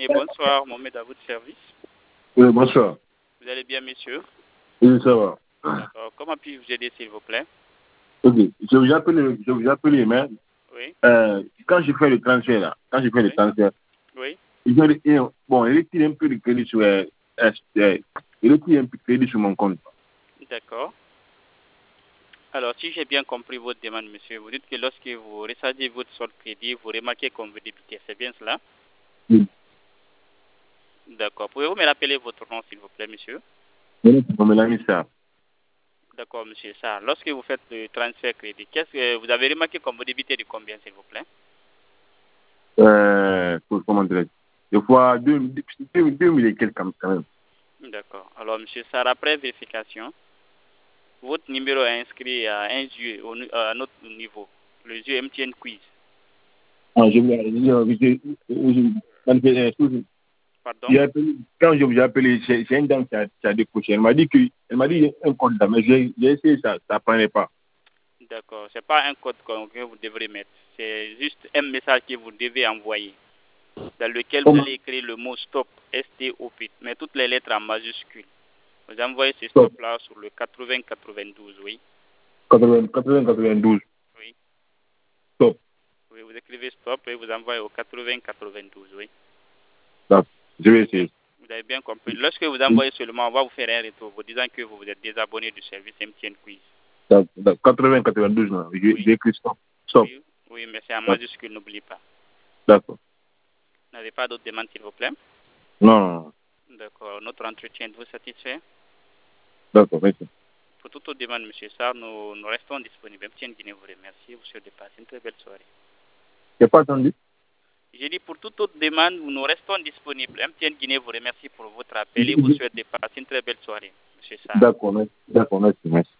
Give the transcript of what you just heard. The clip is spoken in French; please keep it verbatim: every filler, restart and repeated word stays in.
bonsoir, Mohamed à votre service. Oui, bonsoir. Vous allez bien, monsieur? Oui, ça va. D'accord. Comment puis-je vous aider, s'il vous plaît? Ok, je vous appelle, je vous appelle, mais Oui, euh, quand je fais le transfert, là, quand je fais le oui, transfert, oui. il retire, bon, il retire un peu de crédit sur, euh, euh, il retire un peu de crédit sur mon compte. D'accord. Alors, si j'ai bien compris votre demande, monsieur, vous dites que lorsque vous rechargez votre solde crédit, vous remarquez qu'on vous débite. C'est bien cela? Oui. D'accord. Pouvez-vous me rappeler votre nom, s'il vous plaît, monsieur? On me l'a mis ça. D'accord, monsieur Sarr. Lorsque vous faites le transfert crédit, qu'est-ce que vous avez remarqué qu'on vous débite de combien, s'il vous plaît? Euh, comment dirais-je? Des fois, deux, deux, deux, deux mille et quelques quand même. D'accord. Alors, monsieur Sarr, après vérification, votre numéro est inscrit à un jeu au, à notre niveau, le jeu M T N Quiz. Ah, je vous Pardon? quand je vous ai appelé, c'est une dame qui a, qui a décroché. Elle m'a dit que, elle m'a dit un code là, mais j'ai essayé, ça ne prenait pas. D'accord. Ce n'est pas un code que vous devrez mettre. C'est juste un message que vous devez envoyer, dans lequel vous Comment? allez écrire le mot stop, S T O P, mais toutes les lettres en majuscule. Vous envoyez ce Stop. stop-là sur le quatre-vingts quatre-vingt-douze, oui. quatre-vingts quatre-vingt-douze. Oui. Stop. Oui, vous écrivez stop et vous envoyez au quatre-vingts quatre-vingt-douze, oui. D'accord. Je vais essayer. Vous avez bien compris. Lorsque vous envoyez seulement, on va vous faire un retour vous disant que vous vous êtes désabonné du service M T N Quiz. quatre-vingts quatre-vingt-douze, non. J'ai Oui. écrit stop. Stop. Oui, oui, mais c'est en majuscule, n'oubliez pas. D'accord. Vous n'avez pas d'autres demandes, s'il vous plaît? Non, non, non. D'accord. Notre entretien vous satisfait? D'accord, merci. Pour toute autre demande, M. Sarr, nous, nous restons disponibles. M T N Guinée vous remercie. Vous souhaite de passer une très belle soirée. Je n'ai pas entendu. J'ai dit pour toute autre demande, nous restons disponibles. M T N Guinée vous remercie pour votre appel et vous souhaite de passer une très belle soirée, M. Sarr. D'accord, merci. D'accord, merci. merci.